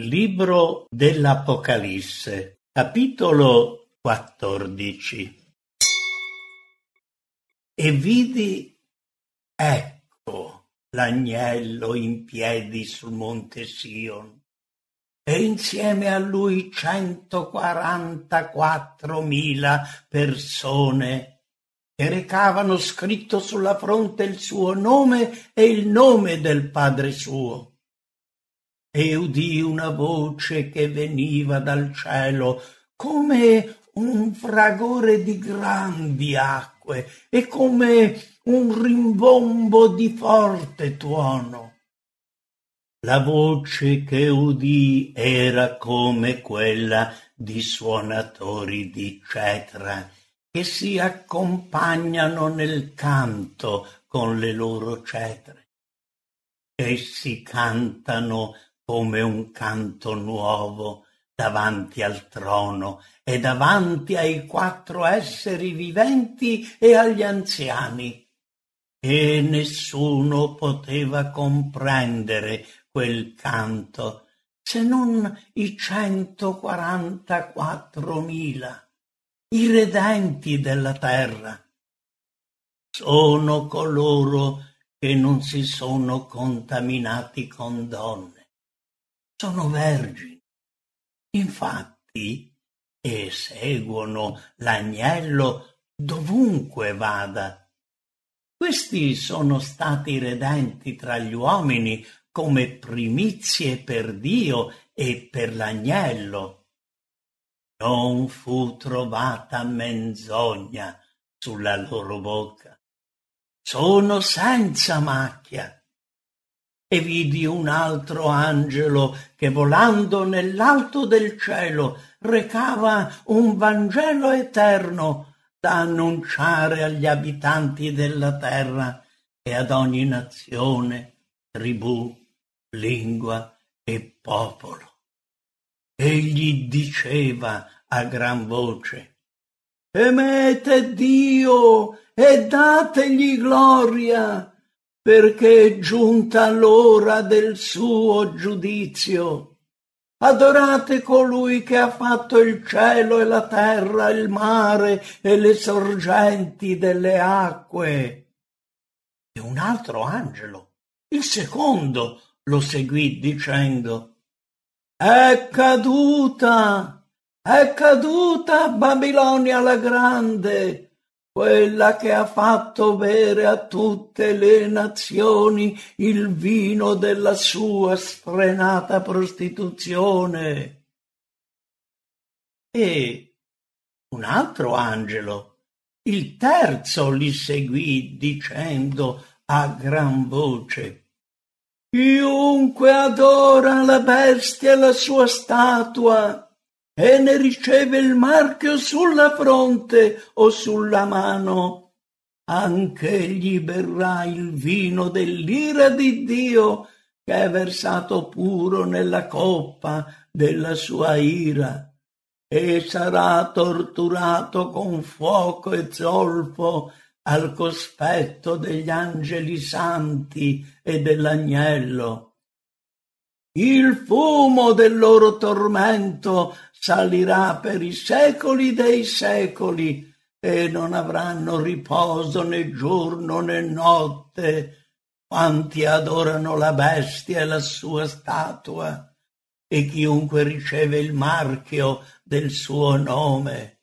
Libro dell'Apocalisse, capitolo 14. E vidi, ecco, l'agnello in piedi sul monte Sion, e insieme a lui 144.000 persone che recavano scritto sulla fronte il suo nome e il nome del Padre suo. E udii una voce che veniva dal cielo come un fragore di grandi acque e come un rimbombo di forte tuono. La voce che udii era come quella di suonatori di cetra che si accompagnano nel canto con le loro cetre. Essi cantano come un canto nuovo davanti al trono e davanti ai 4 esseri viventi e agli anziani. E nessuno poteva comprendere quel canto se non i 144.000, i redenti della terra. Sono coloro che non si sono contaminati con donne. Sono vergini, infatti, e seguono l'agnello dovunque vada. Questi sono stati redenti tra gli uomini come primizie per Dio e per l'agnello. Non fu trovata menzogna sulla loro bocca. Sono senza macchia. E vidi un altro angelo che volando nell'alto del cielo recava un Vangelo eterno da annunciare agli abitanti della terra e ad ogni nazione, tribù, lingua e popolo. Egli diceva a gran voce: temete Dio e dategli gloria, perché è giunta l'ora del suo giudizio. Adorate colui che ha fatto il cielo e la terra, il mare e le sorgenti delle acque. E un altro angelo, il secondo, lo seguì dicendo: è caduta Babilonia la grande, quella che ha fatto bere a tutte le nazioni il vino della sua sfrenata prostituzione. E un altro angelo, il terzo, li seguì dicendo a gran voce: chiunque adora la bestia e la sua statua e ne riceve il marchio sulla fronte o sulla mano, anch'egli berrà il vino dell'ira di Dio che è versato puro nella coppa della sua ira, e sarà torturato con fuoco e zolfo al cospetto degli angeli santi e dell'agnello. Il fumo del loro tormento salirà per i secoli dei secoli e non avranno riposo né giorno né notte quanti adorano la bestia e la sua statua e chiunque riceve il marchio del suo nome.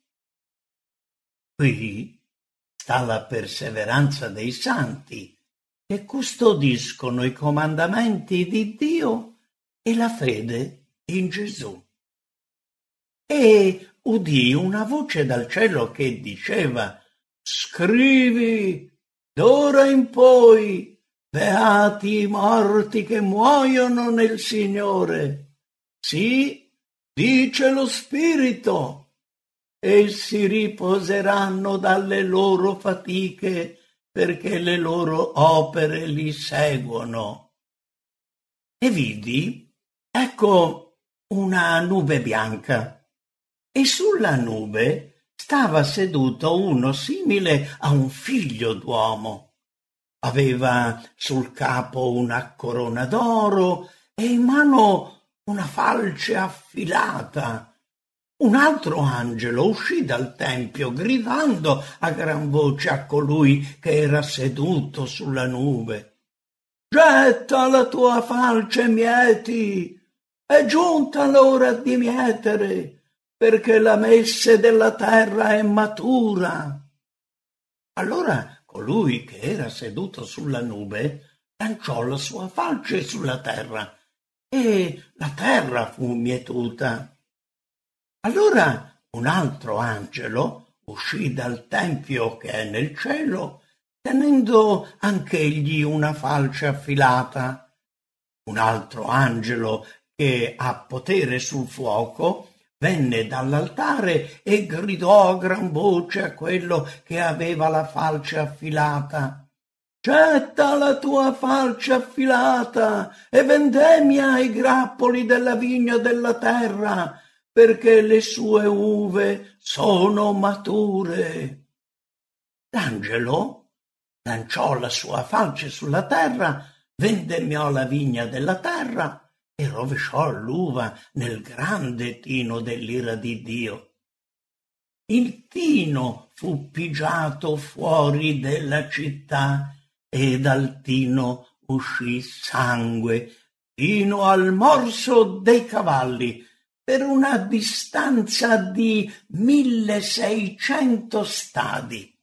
Qui sta la perseveranza dei santi che custodiscono i comandamenti di Dio e la fede in Gesù. E udì una voce dal cielo che diceva: scrivi, d'ora in poi, beati i morti che muoiono nel Signore. Sì, dice lo Spirito, essi riposeranno dalle loro fatiche, perché le loro opere li seguono. E vidi, ecco, una nube bianca, e sulla nube stava seduto uno simile a un figlio d'uomo. Aveva sul capo una corona d'oro e in mano una falce affilata. Un altro angelo uscì dal tempio gridando a gran voce a colui che era seduto sulla nube: «Getta la tua falce e mieti, è giunta l'ora di mietere, perché la messe della terra è matura». Allora colui che era seduto sulla nube lanciò la sua falce sulla terra e la terra fu mietuta. Allora un altro angelo uscì dal tempio che è nel cielo, tenendo anch'egli una falce affilata. Un altro angelo che ha potere sul fuoco venne dall'altare e gridò a gran voce a quello che aveva la falce affilata: «Getta la tua falce affilata e vendemmia i grappoli della vigna della terra, perché le sue uve sono mature». L'angelo lanciò la sua falce sulla terra, vendemmiò la vigna della terra e rovesciò l'uva nel grande tino dell'ira di Dio. Il tino fu pigiato fuori della città e dal tino uscì sangue fino al morso dei cavalli, per una distanza di 1600 stadi.